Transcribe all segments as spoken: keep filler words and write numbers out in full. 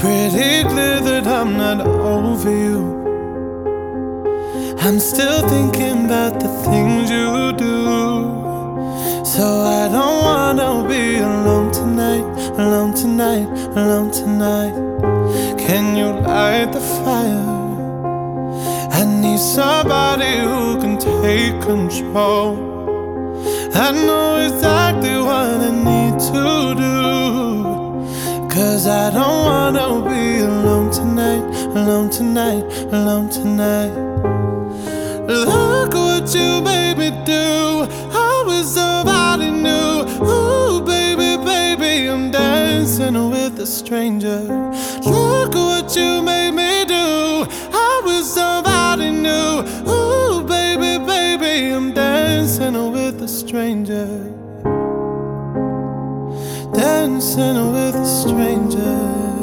pretty clear that I'm not over you. I'm still thinking about the things you do. So I don't wanna be alone tonight, alone tonight, alone tonight. Can you light the fire? I need somebody who can take control. I know exactly what I need to do, 'cause I don't wanna be alone tonight, alone tonight, alone tonight. Look what you made me do. I was somebody new. Ooh, baby, baby, I'm dancing with a stranger. Look what you made me do. I was somebody new. Ooh, baby, baby, I'm dancing with a stranger. Dancing with a stranger.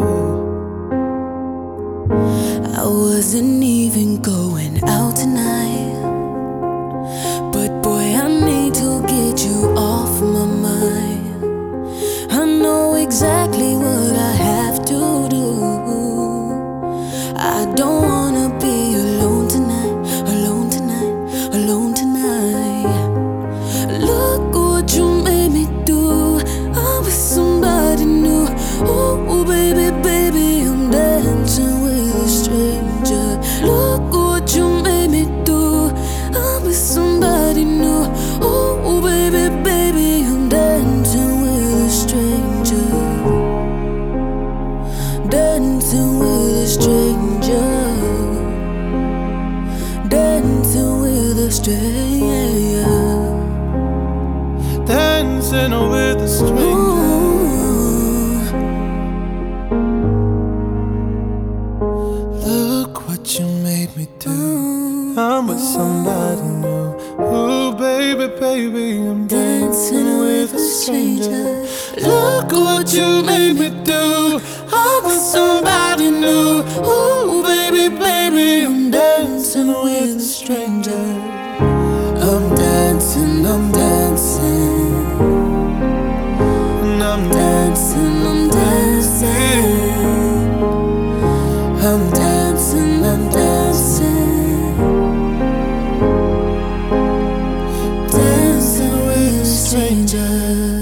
I wasn't even going out tonight, but boy, I need to get you off my mind. I know exactly what I have to do. I don't wanna be alone tonight, alone tonight, alone tonight. Look what you made me do. I'm with somebody new. Ooh, baby, baby, I'm dancing with a stranger. Look what you made me do. I'm with somebody new. Ooh, baby, baby, I'm dancing with a stranger. Dancing with a stranger. Dancing with a stranger. Dancing with a stranger. Look what you made me do. I'm with somebody new. Ooh, baby, baby, I'm dancing with a stranger. Look what you made me do. I'm with somebody new. Ooh, baby, baby, I'm dancing with a stranger. I'm dancing, I'm dancing. And I'm dancing, I'm dancing. I'm dancing, I'm dancing. Dancing with a stranger.